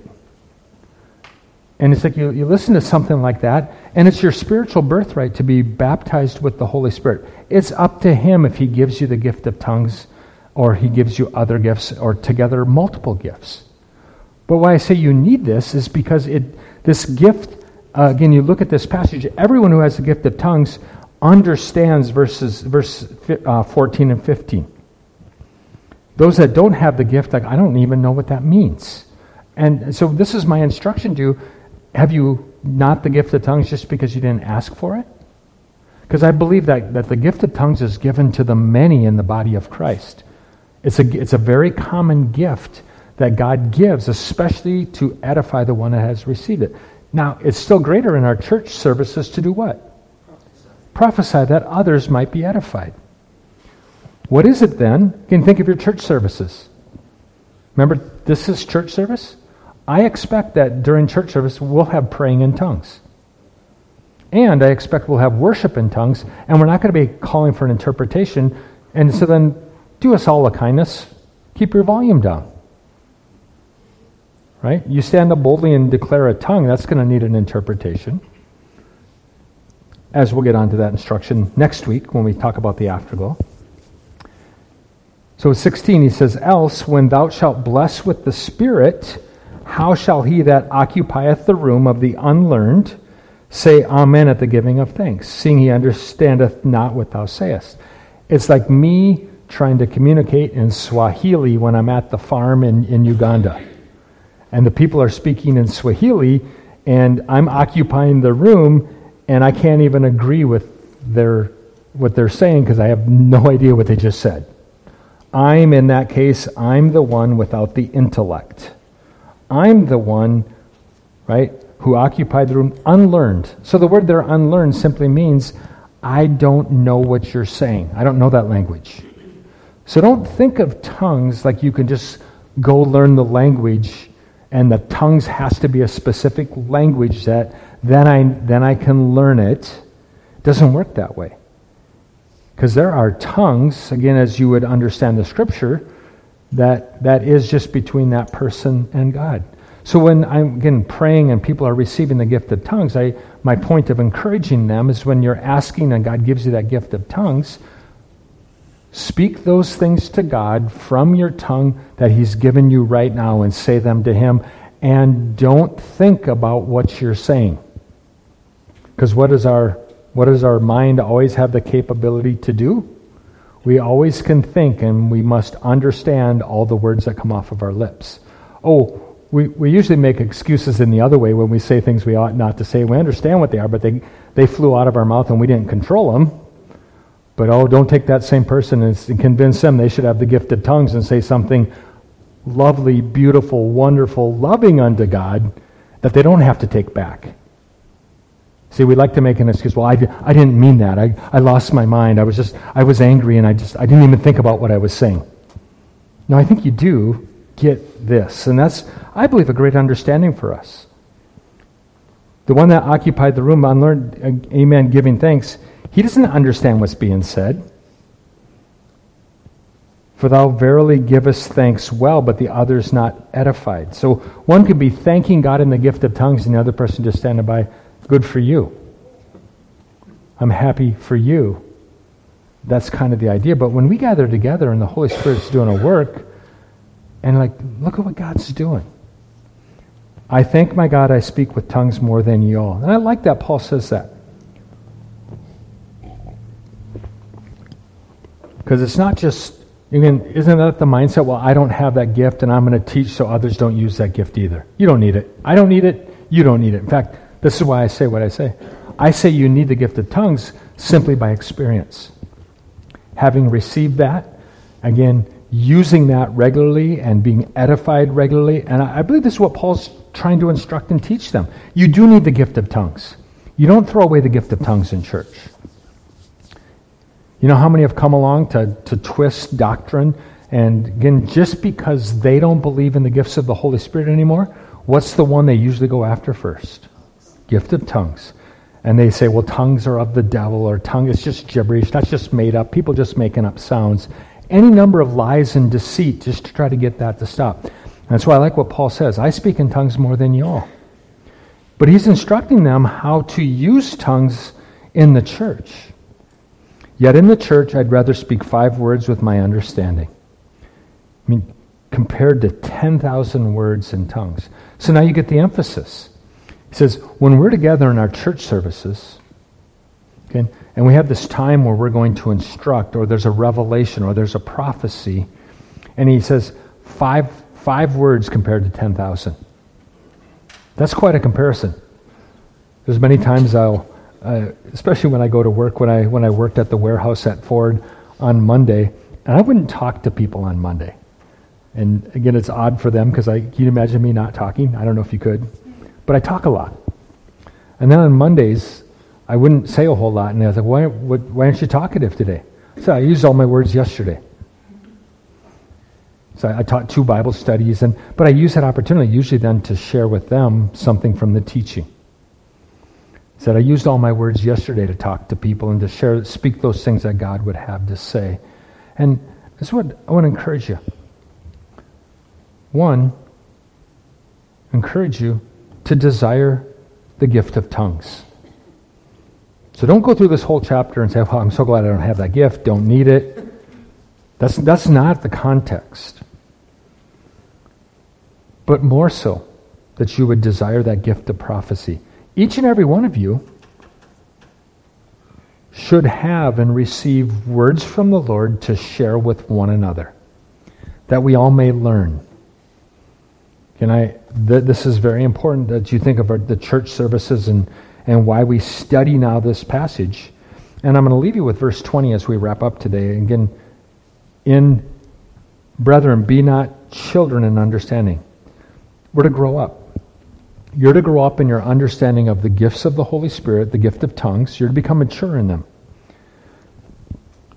Speaker 1: And it's like you listen to something like that, and it's your spiritual birthright to be baptized with the Holy Spirit. It's up to Him if He gives you the gift of tongues or He gives you other gifts or together multiple gifts. But why I say you need this is because this gift, again, you look at this passage, everyone who has the gift of tongues understands verse 14 and 15. Those that don't have the gift, like, I don't even know what that means. And so this is my instruction to you. Have you not the gift of tongues just because you didn't ask for it? Because I believe that the gift of tongues is given to the many in the body of Christ. It's a very common gift that God gives, especially to edify the one that has received it. Now, it's still greater in our church services to do what? Prophesy that others might be edified. What is it then? You can think of your church services. Remember, this is church service? I expect that during church service we'll have praying in tongues. And I expect we'll have worship in tongues, and we're not going to be calling for an interpretation. And so then do us all a kindness. Keep your volume down. Right? You stand up boldly and declare a tongue, that's going to need an interpretation. As we'll get onto that instruction next week when we talk about the afterglow. So 16, he says, else, when thou shalt bless with the Spirit, how shall he that occupieth the room of the unlearned say amen at the giving of thanks, seeing he understandeth not what thou sayest? It's like me trying to communicate in Swahili when I'm at the farm in Uganda. And the people are speaking in Swahili, and I'm occupying the room, and I can't even agree with what they're saying because I have no idea what they just said. In that case, I'm the one without the intellect. I'm the one, right, who occupied the room unlearned. So the word there, unlearned, simply means I don't know what you're saying. I don't know that language. So don't think of tongues like you can just go learn the language and the tongues has to be a specific language that then I can learn it. It doesn't work that way. Because there are tongues, again, as you would understand the Scripture, that is just between that person and God. So when I'm, again, praying and people are receiving the gift of tongues, my point of encouraging them is when you're asking and God gives you that gift of tongues, speak those things to God from your tongue that He's given you right now and say them to Him, and don't think about what you're saying. Because what does our mind always have the capability to do? We always can think, and we must understand all the words that come off of our lips. We usually make excuses in the other way when we say things we ought not to say. We understand what they are, but they flew out of our mouth and we didn't control them. But don't take that same person and convince them they should have the gift of tongues and say something lovely, beautiful, wonderful, loving unto God that they don't have to take back. See, we like to make an excuse. Well, I didn't mean that. I lost my mind. I was angry and I didn't even think about what I was saying. No, I think you do get this. And that's, I believe, a great understanding for us. The one that occupied the room on learned, amen, giving thanks, he doesn't understand what's being said. For thou verily givest thanks well, but the other's not edified. So one could be thanking God in the gift of tongues and the other person just standing by, good for you. I'm happy for you. That's kind of the idea. But when we gather together and the Holy Spirit's doing a work, and look at what God's doing. I thank my God I speak with tongues more than ye all. And I like that Paul says that. Because it's not just, isn't that the mindset, well, I don't have that gift and I'm going to teach so others don't use that gift either. You don't need it. I don't need it. You don't need it. In fact, this is why I say what I say. I say you need the gift of tongues simply by experience. Having received that, again, using that regularly and being edified regularly. And I believe this is what Paul's trying to instruct and teach them. You do need the gift of tongues. You don't throw away the gift of tongues in church. You know how many have come along to twist doctrine? And again, just because they don't believe in the gifts of the Holy Spirit anymore, what's the one they usually go after first? Gift of tongues. And they say, well, tongues are of the devil, or tongue is just gibberish. That's just made up. People just making up sounds. Any number of lies and deceit just to try to get that to stop. And that's why I like what Paul says. I speak in tongues more than you all. But he's instructing them how to use tongues in the church. Yet in the church, I'd rather speak 5 words with my understanding. I mean, compared to 10,000 words in tongues. So now you get the emphasis. He says, when we're together in our church services, okay, and we have this time where we're going to instruct, or there's a revelation, or there's a prophecy, and he says, five words compared to 10,000. That's quite a comparison. There's many times especially when I go to work, when I worked at the warehouse at Ford on Monday, and I wouldn't talk to people on Monday. And again, it's odd for them, because can you imagine me not talking? I don't know if you could. But I talk a lot. And then on Mondays, I wouldn't say a whole lot. And I was like, why aren't you talkative today? So I used all my words yesterday. So I taught 2 Bible studies. But I use that opportunity usually then to share with them something from the teaching. Said I used all my words yesterday to talk to people and to speak those things that God would have to say. And that's what I want to encourage you. 1, encourage you to desire the gift of tongues. So don't go through this whole chapter and say, well, I'm so glad I don't have that gift, don't need it. That's not the context. But more so, that you would desire that gift of prophecy. Each and every one of you should have and receive words from the Lord to share with one another, that we all may learn. This is very important that you think of the church services and why we study now this passage. And I'm going to leave you with verse 20 as we wrap up today. Again, brethren, be not children in understanding. We're to grow up. You're to grow up in your understanding of the gifts of the Holy Spirit, the gift of tongues. You're to become mature in them.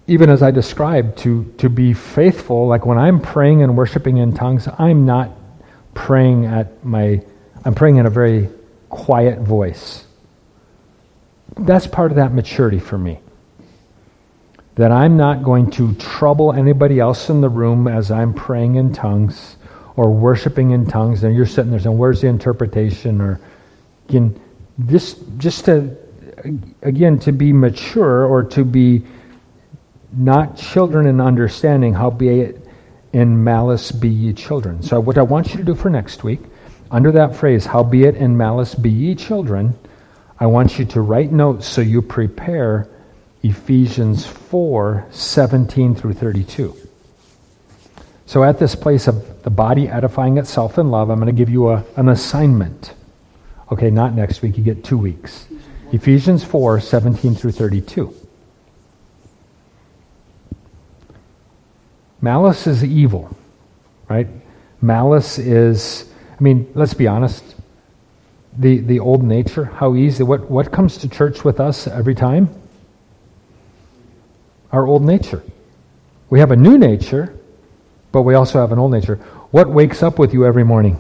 Speaker 1: even as I described, to be faithful. Like when I'm praying and worshiping in tongues, I'm not praying I'm praying in a very quiet voice. That's part of that maturity for me. That I'm not going to trouble anybody else in the room as I'm praying in tongues or worshiping in tongues, and you're sitting there saying, where's the interpretation? Or again, just to be mature, or to be not children in understanding, howbeit in malice be ye children. So what I want you to do for next week, under that phrase, howbeit in malice be ye children, I want you to write notes so you prepare Ephesians 4:17 through 32. So at this place of the body edifying itself in love, I'm going to give you an assignment. Okay, not next week, you get 2 weeks. Ephesians 4:17 through 32. Malice is evil, right? Malice is, let's be honest, the old nature, how easy, what comes to church with us every time? Our old nature. We have a new nature, but we also have an old nature. What wakes up with you every morning?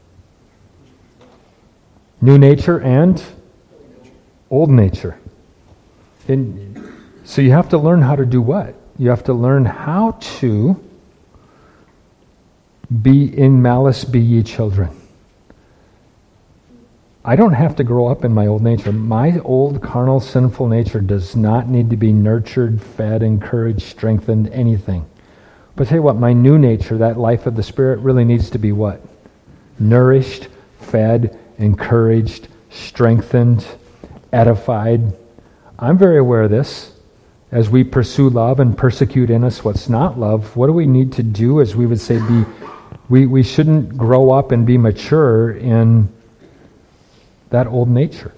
Speaker 1: New nature and old nature. And so you have to learn how to do what? You have to learn how to be in malice be ye children. I don't have to grow up in my old nature. My old carnal sinful nature does not need to be nurtured, fed, encouraged, strengthened, anything. But tell you what, my new nature, that life of the Spirit, really needs to be what? Nourished, fed, encouraged, strengthened, edified. I'm very aware of this. As we pursue love and persecute in us what's not love, what do we need to do? As we would say, we shouldn't grow up and be mature in that old nature.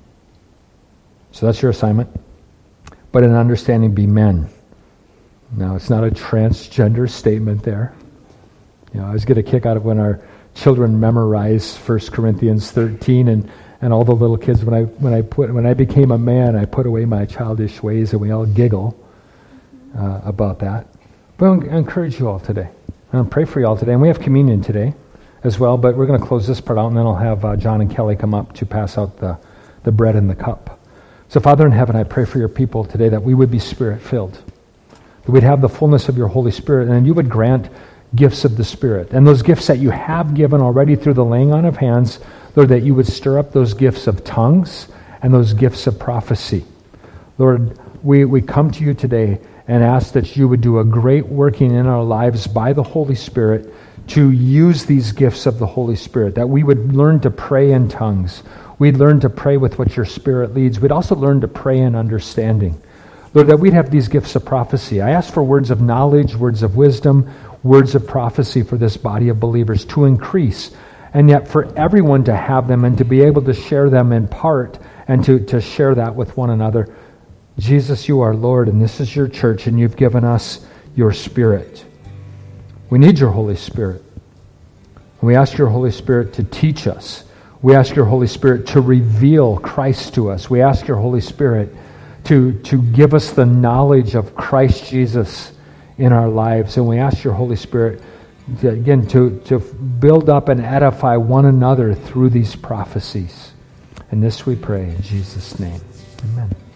Speaker 1: So that's your assignment. But in understanding, be men. Now, it's not a transgender statement there. I always get a kick out of when our children memorize 1 Corinthians 13 and all the little kids, when I became a man, I put away my childish ways, and we all giggle about that. But I encourage you all today. I'm going to pray for you all today, and we have communion today as well, but we're going to close this part out, and then I'll have John and Kelly come up to pass out the bread and the cup. So Father in heaven, I pray for your people today that we would be Spirit-filled, that we'd have the fullness of your Holy Spirit, and you would grant gifts of the Spirit. And those gifts that you have given already through the laying on of hands, Lord, that you would stir up those gifts of tongues and those gifts of prophecy. Lord, we come to you today and ask that you would do a great working in our lives by the Holy Spirit to use these gifts of the Holy Spirit, that we would learn to pray in tongues. We'd learn to pray with what your Spirit leads. We'd also learn to pray in understanding. Lord, that we'd have these gifts of prophecy. I ask for words of knowledge, words of wisdom, words of prophecy for this body of believers to increase, and yet for everyone to have them and to be able to share them in part and to share that with one another. Jesus, you are Lord, and this is your church, and you've given us your Spirit. We need your Holy Spirit. And we ask your Holy Spirit to teach us. We ask your Holy Spirit to reveal Christ to us. We ask your Holy Spirit to give us the knowledge of Christ Jesus in our lives. And we ask your Holy Spirit, again, to build up and edify one another through these prophecies. And this we pray in Jesus' name. Amen.